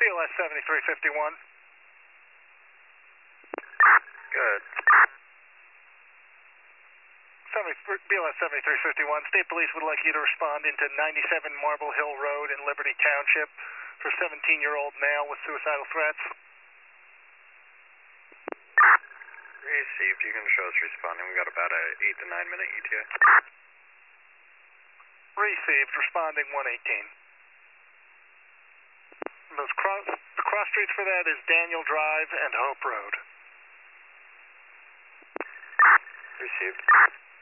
BLS 7351. Good. BLS 7351, State Police would like you to respond into 97 Marble Hill Road in Liberty Township for 17-year-old male with suicidal threats. Received. You can show us responding. We got about a 8 to 9 minute ETA. Received. Responding 118. The cross streets for that is Daniel Drive and Hope Road. Received.